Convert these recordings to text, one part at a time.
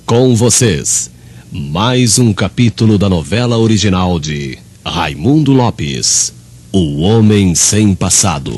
Com vocês, mais um capítulo da novela original de Raimundo Lopes, O Homem Sem Passado.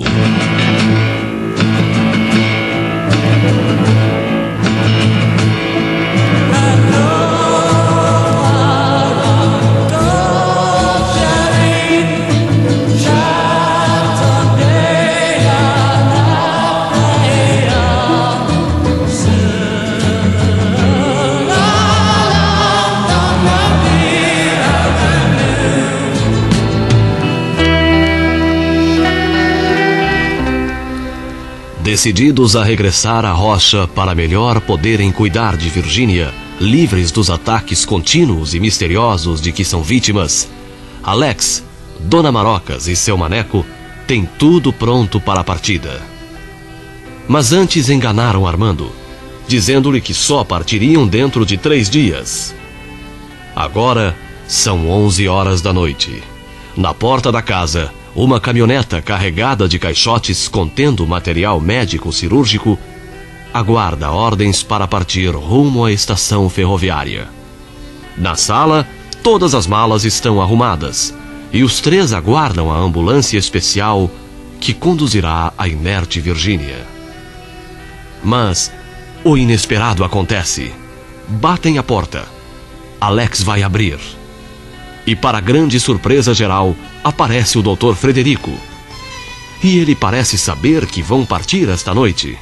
Decididos a regressar à rocha para melhor poderem cuidar de Virgínia, livres dos ataques contínuos e misteriosos de que são vítimas, Alex, Dona Marocas e seu maneco têm tudo pronto para a partida. Mas antes enganaram Armando, dizendo-lhe que só partiriam dentro de 3 dias. Agora são 11 horas da noite. Na porta da casa, uma caminhoneta carregada de caixotes contendo material médico-cirúrgico aguarda ordens para partir rumo à estação ferroviária. Na sala, todas as malas estão arrumadas e os 3 aguardam a ambulância especial que conduzirá a inerte Virgínia. Mas o inesperado acontece. Batem à porta. Alex vai abrir. E para grande surpresa geral, aparece o Dr. Frederico. E ele parece saber que vão partir esta noite.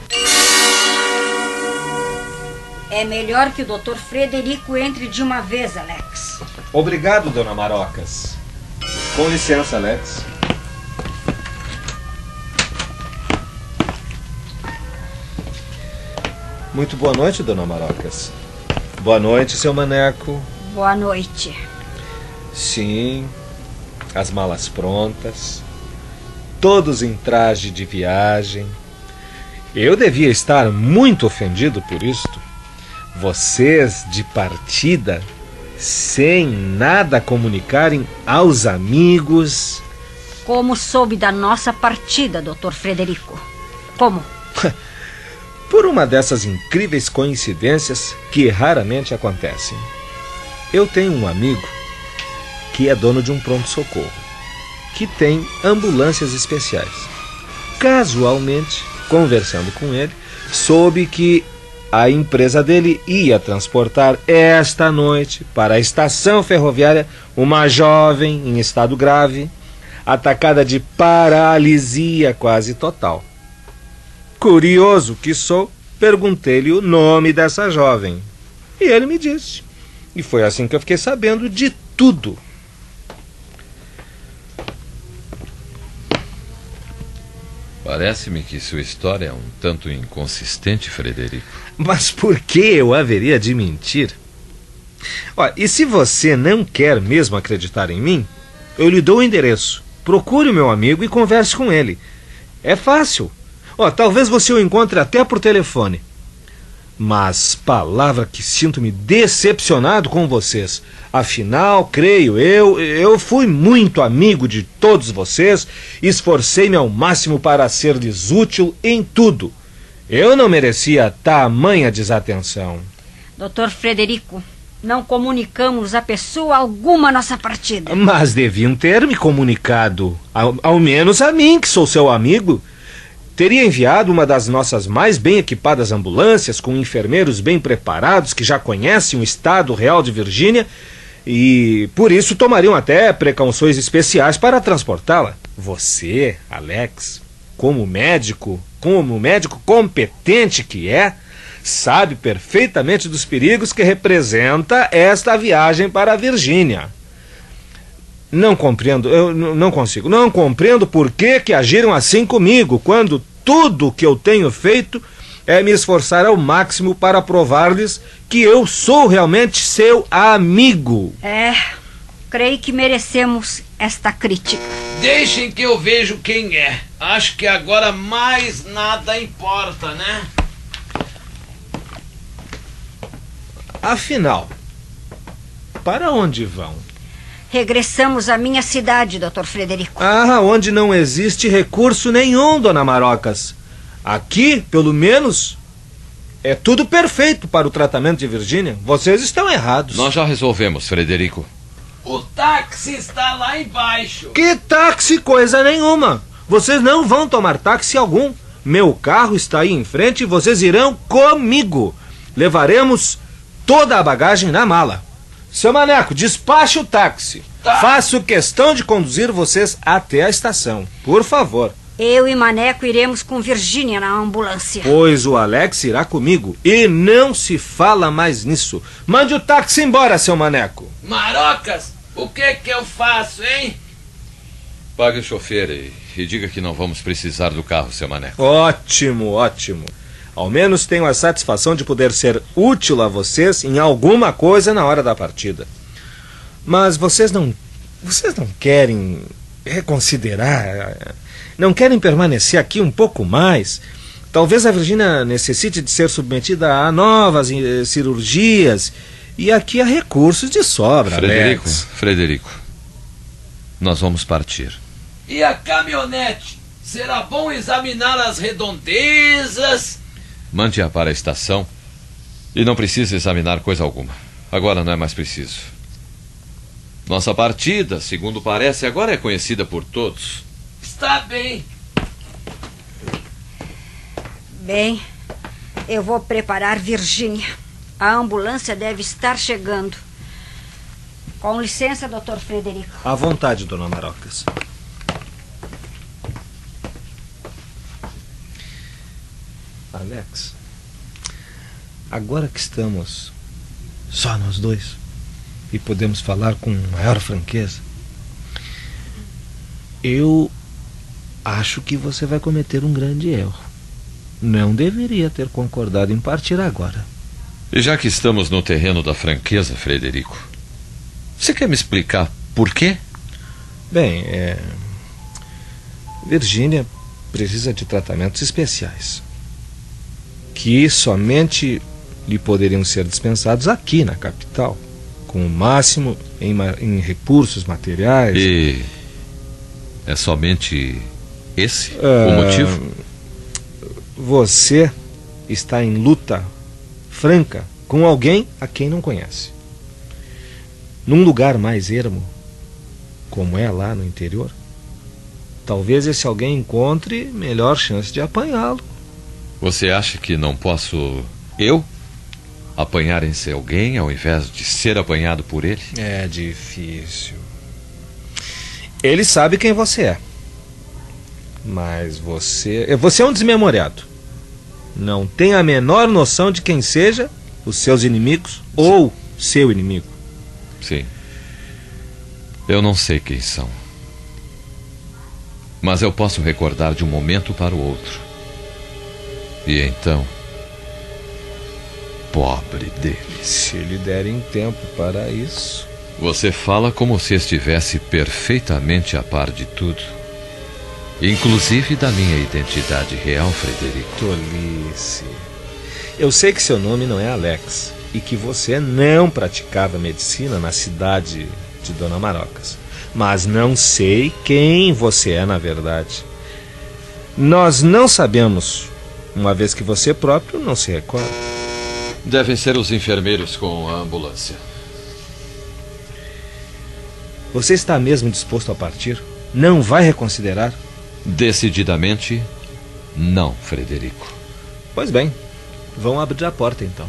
É melhor que o Dr. Frederico entre de uma vez, Alex. Obrigado, Dona Marocas. Com licença, Alex. Muito boa noite, Dona Marocas. Boa noite, seu maneco. Boa noite. Sim, as malas prontas, todos em traje de viagem. Eu devia estar muito ofendido por isto. Vocês de partida, sem nada comunicarem aos amigos. Como soube da nossa partida, Dr. Frederico? Como? Por uma dessas incríveis coincidências que raramente acontecem. Eu tenho um amigo que é dono de um pronto-socorro, que tem ambulâncias especiais. Casualmente, conversando com ele, soube que a empresa dele ia transportar esta noite para a estação ferroviária uma jovem em estado grave, atacada de paralisia quase total. Curioso que sou, perguntei-lhe o nome dessa jovem. E ele me disse. E foi assim que eu fiquei sabendo de tudo. Parece-me que sua história é um tanto inconsistente, Frederico. Mas por que eu haveria de mentir? Olha, e se você não quer mesmo acreditar em mim, eu lhe dou o endereço. Procure o meu amigo e converse com ele. É fácil. Talvez você o encontre até por telefone. Mas, palavra que sinto-me decepcionado com vocês. Afinal, creio eu fui muito amigo de todos vocês, esforcei-me ao máximo para ser-lhes útil em tudo. Eu não merecia tamanha desatenção. Dr. Frederico, não comunicamos a pessoa alguma nossa partida. Mas deviam ter me comunicado, ao menos a mim, que sou seu amigo. Teria enviado uma das nossas mais bem equipadas ambulâncias, com enfermeiros bem preparados que já conhecem o estado real de Virgínia e, por isso, tomariam até precauções especiais para transportá-la. Você, Alex, como médico competente que é, sabe perfeitamente dos perigos que representa esta viagem para a Virgínia. Não compreendo por que agiram assim comigo, quando tudo que eu tenho feito é me esforçar ao máximo para provar-lhes que eu sou realmente seu amigo. Creio que merecemos esta crítica. Deixem que eu vejo quem é. Acho que agora mais nada importa, né? Afinal, para onde vão? Regressamos à minha cidade, Dr. Frederico. Onde não existe recurso nenhum, Dona Marocas. Aqui, pelo menos, É tudo perfeito para o tratamento de Virgínia. Vocês estão errados. Nós já resolvemos, Frederico. O táxi está lá embaixo. Que táxi? Coisa nenhuma. Vocês não vão tomar táxi algum. Meu carro está aí em frente e vocês irão comigo. Levaremos toda a bagagem na mala. Seu Maneco, despache o táxi. Tá. Faço questão de conduzir vocês até a estação. Por favor. Eu e Maneco iremos com Virgínia na ambulância. Pois o Alex irá comigo. E não se fala mais nisso. Mande o táxi embora, seu Maneco. Marocas, o que eu faço, hein? Pague o chofer e diga que não vamos precisar do carro, seu Maneco. Ótimo, ótimo. Ao menos tenho a satisfação de poder ser útil a vocês em alguma coisa na hora da partida. Mas vocês não querem reconsiderar? Não querem permanecer aqui um pouco mais? Talvez a Virgínia necessite de ser submetida a novas cirurgias. E aqui há recursos de sobra, Alex. Frederico, nós vamos partir. E a caminhonete? Será bom examinar as redondezas? Mande-a para a estação e não precisa examinar coisa alguma. Agora não é mais preciso. Nossa partida, segundo parece, agora é conhecida por todos. Está bem. Bem, eu vou preparar Virgínia. A ambulância deve estar chegando. Com licença, Dr. Frederico. À vontade, dona Marocas. Alex, agora que estamos só nós dois e podemos falar com maior franqueza, eu acho que você vai cometer um grande erro. Não deveria ter concordado em partir agora. E já que estamos no terreno da franqueza, Frederico, você quer me explicar por quê? Bem, Virgínia precisa de tratamentos especiais que somente lhe poderiam ser dispensados aqui na capital, com o máximo em recursos materiais. E é somente esse o motivo? Você está em luta franca com alguém a quem não conhece. Num lugar mais ermo, como é lá no interior, talvez esse alguém encontre melhor chance de apanhá-lo. Você acha que não posso eu apanhar esse alguém ao invés de ser apanhado por ele? É difícil. Ele sabe quem você é. Mas você é um desmemoriado. Não tem a menor noção de quem seja os seus inimigos ou seu inimigo. Sim. Eu não sei quem são. Mas eu posso recordar de um momento para o outro. E então, pobre dele. Se lhe derem tempo para isso. Você fala como se estivesse perfeitamente a par de tudo. Inclusive da minha identidade real, Frederico. Tolice. Eu sei que seu nome não é Alex e que você não praticava medicina na cidade de Dona Marocas. Mas não sei quem você é na verdade. Nós não sabemos, uma vez que você próprio não se recorda. Devem ser os enfermeiros com a ambulância. Você está mesmo disposto a partir? Não vai reconsiderar? Decididamente, não, Frederico. Pois bem, vão abrir a porta então.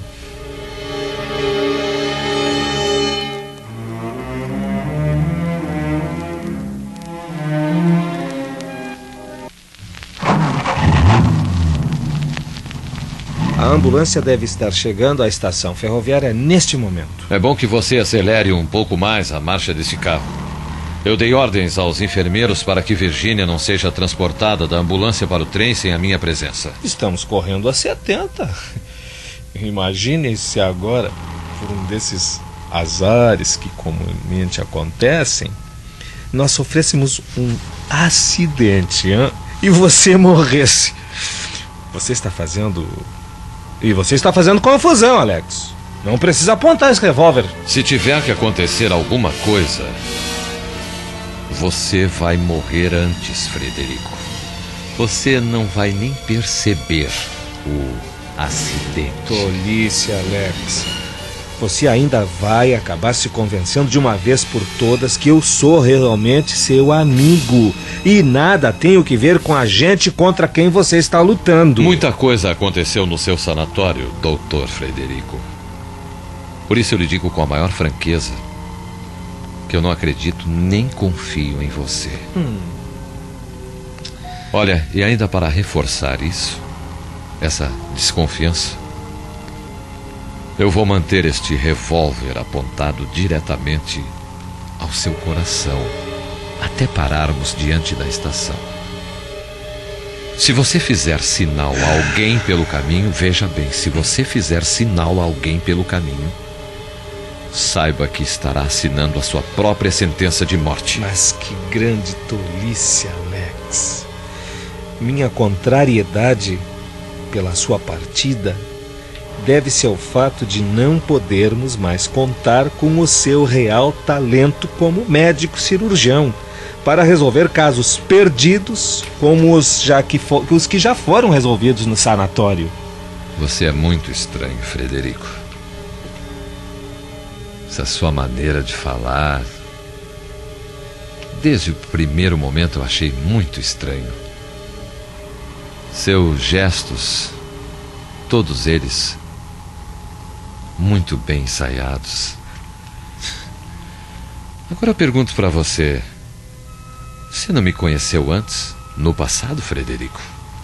A ambulância deve estar chegando à estação ferroviária neste momento. É bom que você acelere um pouco mais a marcha desse carro. Eu dei ordens aos enfermeiros para que Virgínia não seja transportada da ambulância para o trem sem a minha presença. Estamos correndo a 70. Imaginem se agora, por um desses azares que comumente acontecem, nós sofrêssemos um acidente, hein? E você morresse. Você está fazendo confusão, Alex. Não precisa apontar esse revólver. Se tiver que acontecer alguma coisa, você vai morrer antes, Frederico. Você não vai nem perceber o acidente. Tolice, Alex. Você ainda vai acabar se convencendo de uma vez por todas que eu sou realmente seu amigo. E nada tem o que ver com a gente contra quem você está lutando. Muita coisa aconteceu no seu sanatório, Dr. Frederico. Por isso eu lhe digo com a maior franqueza que eu não acredito nem confio em você. Olha, e ainda para reforçar isso, essa desconfiança, eu vou manter este revólver apontado diretamente ao seu coração, até pararmos diante da estação. Se você fizer sinal a alguém pelo caminho, veja bem, se você fizer sinal a alguém pelo caminho, saiba que estará assinando a sua própria sentença de morte. Mas que grande tolice, Alex. Minha contrariedade pela sua partida deve-se ao fato de não podermos mais contar com o seu real talento como médico cirurgião para resolver casos perdidos como os que já foram resolvidos no sanatório. Você é muito estranho, Frederico. Essa sua maneira de falar, desde o primeiro momento eu achei muito estranho. Seus gestos, todos eles muito bem ensaiados. Agora eu pergunto para você: você não me conheceu antes, no passado, Frederico?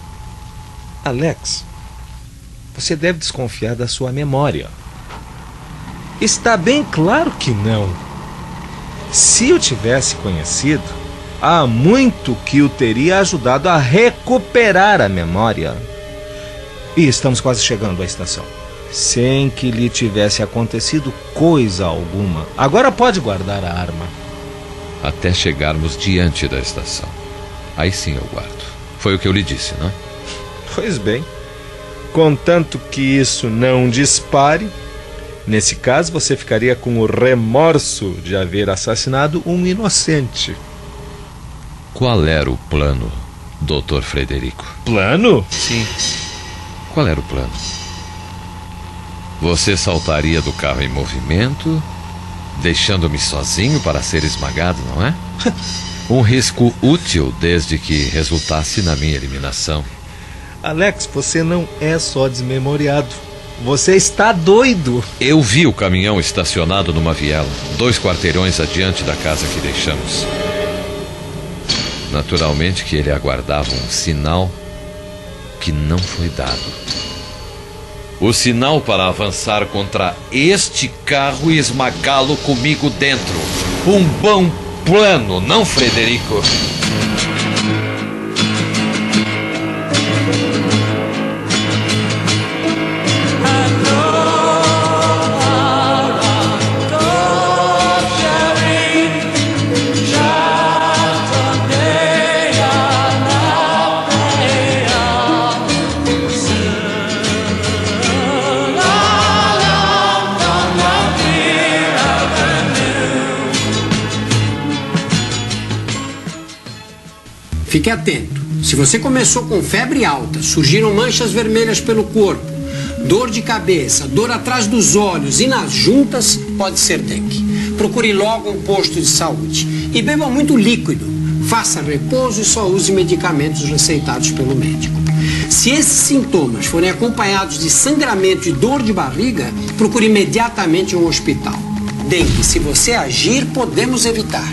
Alex, você deve desconfiar da sua memória. Está bem claro que não. Se eu tivesse conhecido, há muito que o teria ajudado a recuperar a memória. E estamos quase chegando à estação, sem que lhe tivesse acontecido coisa alguma. Agora pode guardar a arma. Até chegarmos diante da estação. Aí sim eu guardo. Foi o que eu lhe disse, não? Pois bem, contanto que isso não dispare, nesse caso você ficaria com o remorso de haver assassinado um inocente. Qual era o plano, Dr. Frederico? Plano? Sim. Qual era o plano? Você saltaria do carro em movimento, deixando-me sozinho para ser esmagado, não é? Um risco útil desde que resultasse na minha eliminação. Alex, você não é só desmemoriado. Você está doido. Eu vi o caminhão estacionado numa viela, 2 quarteirões adiante da casa que deixamos. Naturalmente que ele aguardava um sinal que não foi dado. O sinal para avançar contra este carro e esmagá-lo comigo dentro. Um bom plano, não, Frederico? Fique atento. Se você começou com febre alta, surgiram manchas vermelhas pelo corpo, dor de cabeça, dor atrás dos olhos e nas juntas, pode ser dengue. Procure logo um posto de saúde. E beba muito líquido. Faça repouso e só use medicamentos receitados pelo médico. Se esses sintomas forem acompanhados de sangramento e dor de barriga, procure imediatamente um hospital. Dengue, se você agir, podemos evitar.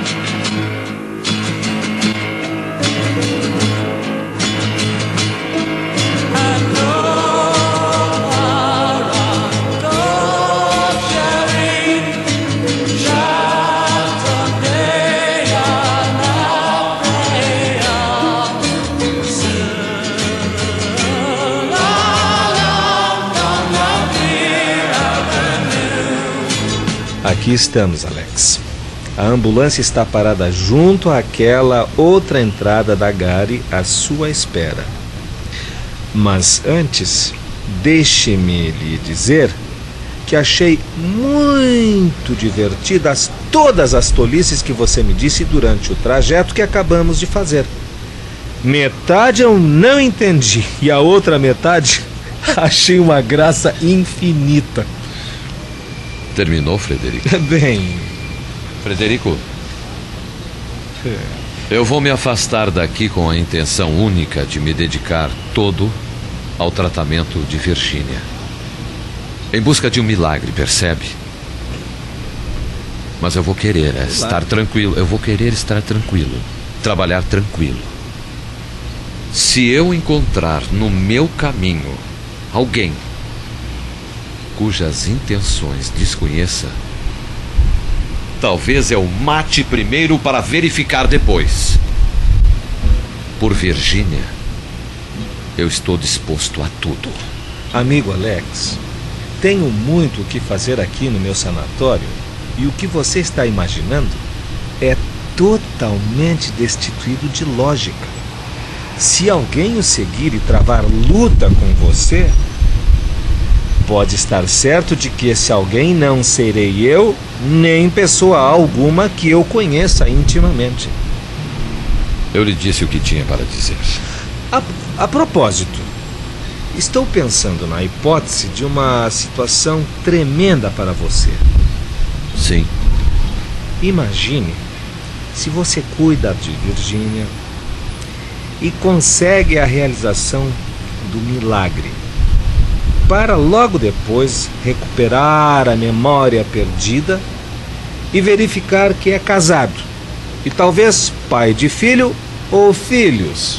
Aqui estamos, Alex. A ambulância está parada junto àquela outra entrada da Gare à sua espera. Mas antes, deixe-me lhe dizer que achei muito divertidas todas as tolices que você me disse durante o trajeto que acabamos de fazer. Metade eu não entendi e a outra metade Achei uma graça infinita. Terminou, Frederico? Bem... Frederico, eu vou me afastar daqui com a intenção única de me dedicar todo ao tratamento de Virgínia. Em busca de um milagre, percebe? Mas eu vou querer estar tranquilo. Eu vou querer estar tranquilo. Trabalhar tranquilo. Se eu encontrar no meu caminho alguém cujas intenções desconheça, talvez eu mate primeiro para verificar depois. Por Virgínia, eu estou disposto a tudo. Amigo Alex, tenho muito o que fazer aqui no meu sanatório e o que você está imaginando é totalmente destituído de lógica. Se alguém o seguir e travar luta com você, pode estar certo de que esse alguém não serei eu, nem pessoa alguma que eu conheça intimamente. Eu lhe disse o que tinha para dizer. A propósito, estou pensando na hipótese de uma situação tremenda para você. Sim. Imagine se você cuida de Virgínia e consegue a realização do milagre, para logo depois recuperar a memória perdida e verificar que é casado e talvez pai de filho ou filhos.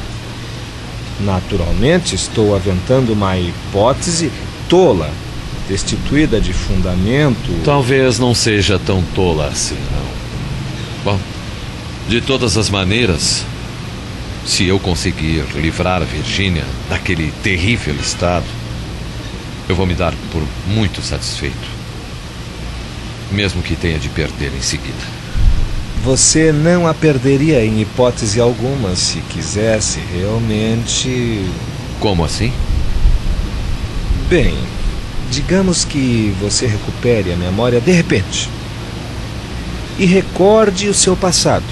Naturalmente, estou aventando uma hipótese tola, destituída de fundamento. Talvez não seja tão tola assim, não. Bom, de todas as maneiras, se eu conseguir livrar a Virgínia daquele terrível estado, eu vou me dar por muito satisfeito, mesmo que tenha de perder em seguida. Você não a perderia em hipótese alguma se quisesse realmente... Como assim? Bem, digamos que você recupere a memória de repente e recorde o seu passado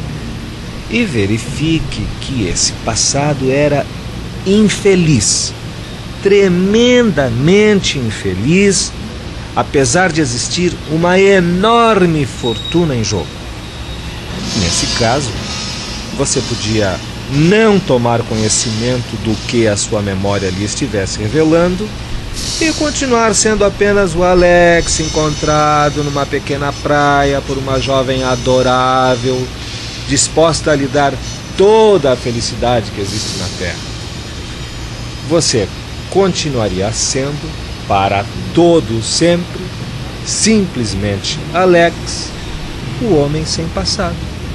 e verifique que esse passado era infeliz, tremendamente infeliz, apesar de existir uma enorme fortuna em jogo. Nesse caso, você podia não tomar conhecimento do que a sua memória lhe estivesse revelando e continuar sendo apenas o Alex encontrado numa pequena praia por uma jovem adorável, disposta a lhe dar toda a felicidade que existe na Terra. Você continuaria sendo, para todo sempre, simplesmente Alex, o homem sem passado.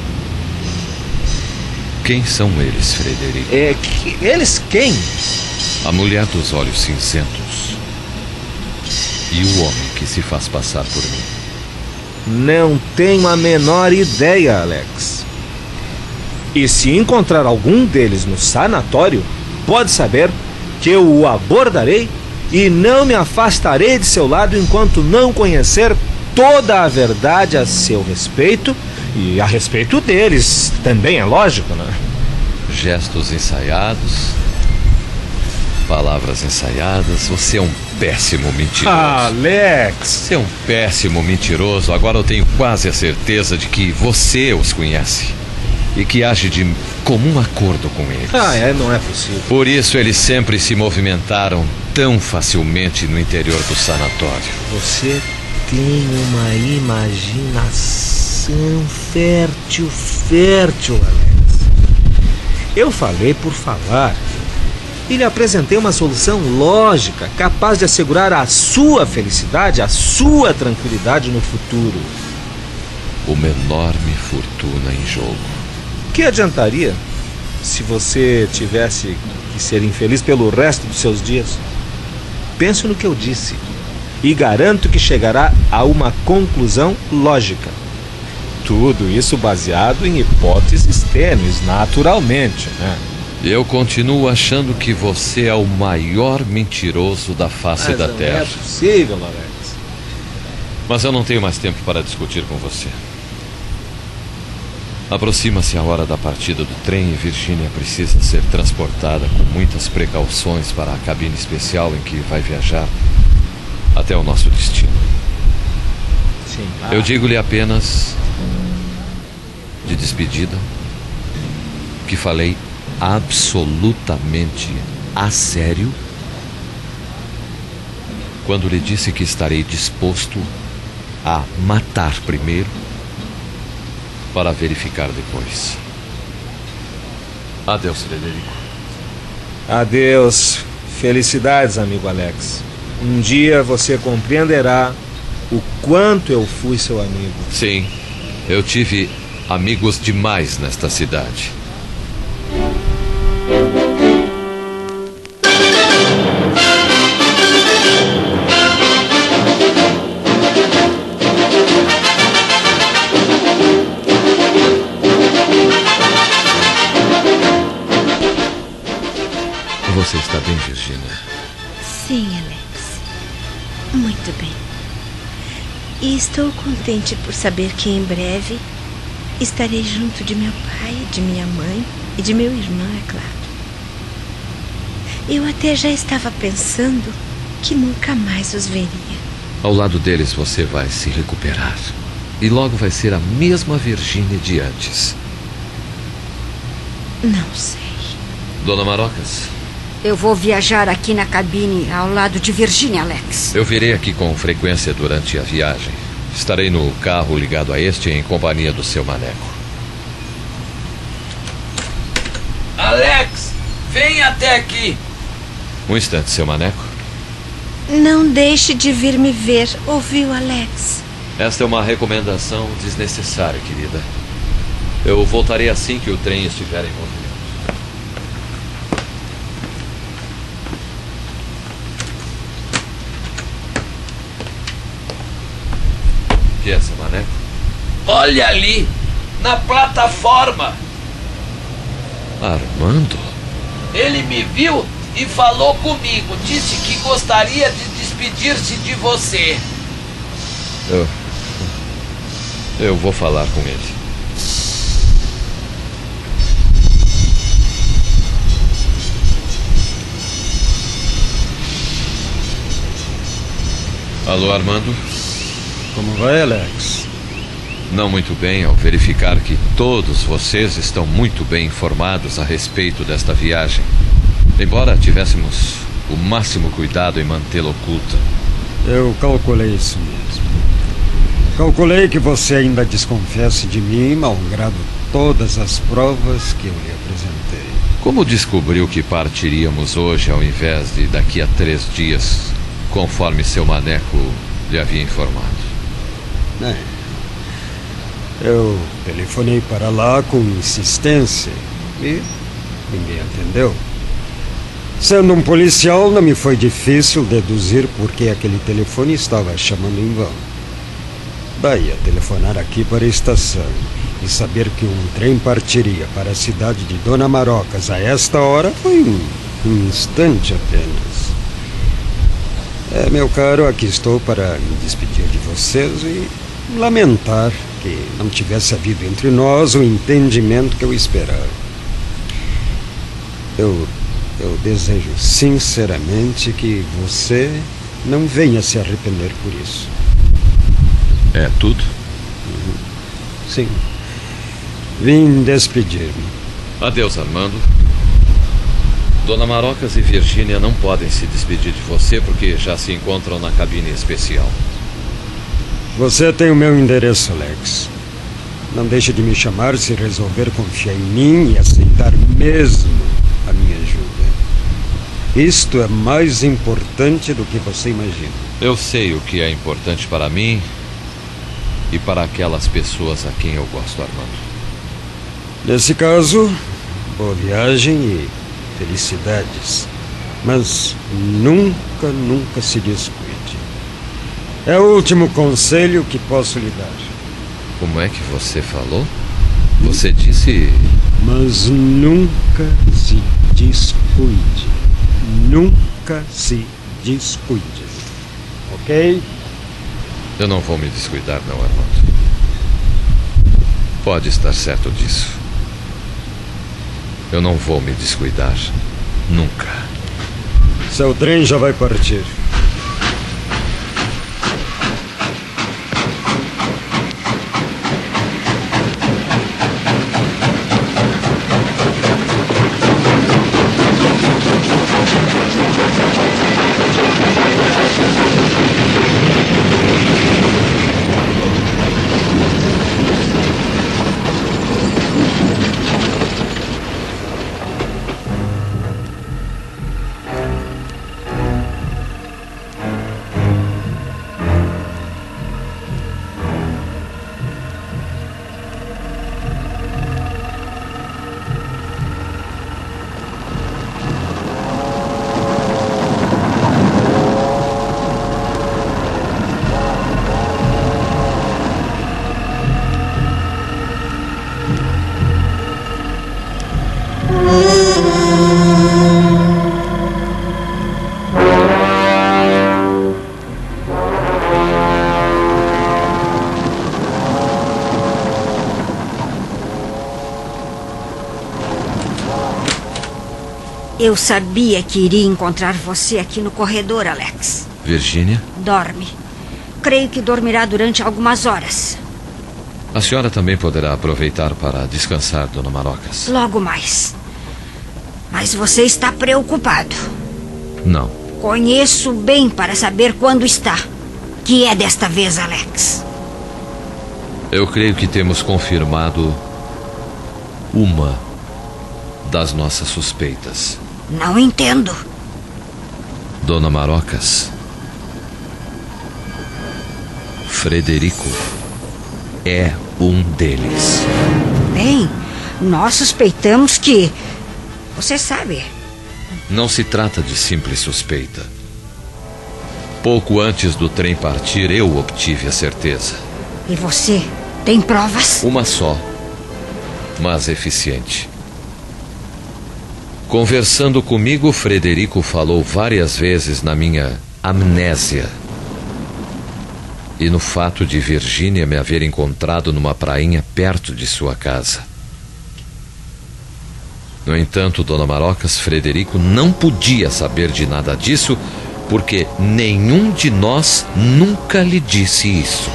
Quem são eles, Frederico? Eles quem? A mulher dos olhos cinzentos e o homem que se faz passar por mim. Não tenho a menor ideia, Alex. E se encontrar algum deles no sanatório, pode saber que eu o abordarei e não me afastarei de seu lado enquanto não conhecer toda a verdade a seu respeito e a respeito deles também, é lógico, né? Gestos ensaiados, palavras ensaiadas. Você é um péssimo mentiroso. Alex! Você é um péssimo mentiroso. Agora eu tenho quase a certeza de que você os conhece e que age de comum acordo com eles. Não é possível. Por isso eles sempre se movimentaram tão facilmente no interior do sanatório. Você tem uma imaginação fértil, Alex. Eu falei por falar e lhe apresentei uma solução lógica, capaz de assegurar a sua felicidade, a sua tranquilidade no futuro. Uma enorme fortuna em jogo. Que adiantaria se você tivesse que ser infeliz pelo resto dos seus dias? Pense no que eu disse e garanto que chegará a uma conclusão lógica. Tudo isso baseado em hipóteses tênues, naturalmente, né? Eu continuo achando que você é o maior mentiroso da face da Terra. Não é possível, Alex. Mas eu não tenho mais tempo para discutir com você. Aproxima-se a hora da partida do trem e Virginia precisa ser transportada com muitas precauções para a cabine especial em que vai viajar até o nosso destino. Sim. Eu digo-lhe apenas, de despedida, que falei absolutamente a sério quando lhe disse que estarei disposto a matar primeiro para verificar depois. Adeus, Frederico. Adeus. Felicidades, amigo Alex. Um dia você compreenderá o quanto eu fui seu amigo. Sim, eu tive amigos demais nesta cidade. Você está bem, Virginia? Sim, Alex. Muito bem. E estou contente por saber que em breve estarei junto de meu pai, de minha mãe e de meu irmão, é claro. Eu até já estava pensando que nunca mais os veria. Ao lado deles você vai se recuperar. E logo vai ser a mesma Virginia de antes. Não sei. Dona Marocas, Eu vou viajar aqui na cabine ao lado de Virginia, Alex. eu virei aqui com frequência durante a viagem. Estarei no carro ligado a este em companhia do seu maneco. Alex, vem até aqui. Um instante, seu maneco. Não deixe de vir me ver, ouviu, Alex? Esta é uma recomendação desnecessária, querida. Eu voltarei assim que o trem estiver em movimento. O que é, seu maneco? Olha ali, na plataforma. Armando? Ele me viu e falou comigo. Disse que gostaria de despedir-se de você. Eu vou falar com ele. Alô, Armando? Como vai, Alex? Não muito bem ao verificar que todos vocês estão muito bem informados a respeito desta viagem. Embora tivéssemos o máximo cuidado em mantê-la oculta. Eu calculei isso mesmo. Calculei que você ainda desconfiasse de mim, malgrado todas as provas que eu lhe apresentei. Como descobriu que partiríamos hoje ao invés de daqui a 3 dias, conforme seu maneco lhe havia informado? Eu telefonei para lá com insistência e ninguém atendeu. Sendo um policial, não me foi difícil deduzir por que aquele telefone estava chamando em vão. Daí a telefonar aqui para a estação e saber que um trem partiria para a cidade de Dona Marocas a esta hora foi um instante apenas. Meu caro, aqui estou para me despedir de vocês e lamentar que não tivesse havido entre nós o entendimento que eu esperava. Eu desejo sinceramente que você não venha se arrepender por isso. É tudo? Sim. Vim despedir-me. Adeus, Armando. Dona Marocas e Virginia não podem se despedir de você porque já se encontram na cabine especial. Você tem o meu endereço, Alex. Não deixe de me chamar se resolver confiar em mim e aceitar mesmo a minha ajuda. Isto é mais importante do que você imagina. Eu sei o que é importante para mim e para aquelas pessoas a quem eu gosto, Armando. Nesse caso, boa viagem e felicidades. Mas nunca, nunca se descuide. É o último conselho que posso lhe dar. Como é que você falou? Você disse... Mas nunca se descuide. Nunca se descuide. Ok? Eu não vou me descuidar, não, Armando. Pode estar certo disso. Eu não vou me descuidar. Nunca. Seu trem já vai partir. Eu sabia que iria encontrar você aqui no corredor, Alex. Virgínia? Dorme. Creio que dormirá durante algumas horas. A senhora também poderá aproveitar para descansar, Dona Marocas. Logo mais. Mas você está preocupado. Não. Conheço bem para saber quando está. Que é desta vez, Alex? Eu creio que temos confirmado uma das nossas suspeitas. Não entendo. Dona Marocas, Frederico é um deles. Bem, nós suspeitamos que... Você sabe. Não se trata de simples suspeita. Pouco antes do trem partir, eu obtive a certeza. E você tem provas? Uma só, mas eficiente. Conversando comigo, Frederico falou várias vezes na minha amnésia e no fato de Virgínia me haver encontrado numa prainha perto de sua casa. No entanto, Dona Marocas, Frederico não podia saber de nada disso, porque nenhum de nós nunca lhe disse isso.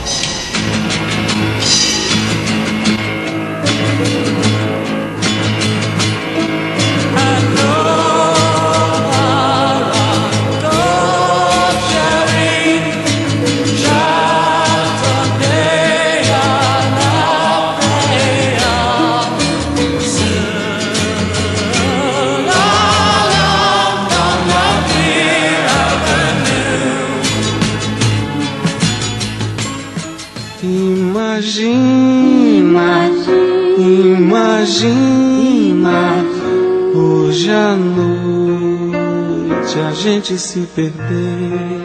Imagina hoje à noite a gente se perder.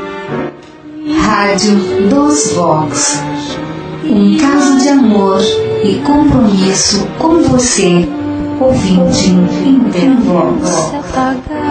Rádio dos Vox. Um caso de amor e compromisso com você, ouvinte Intervox.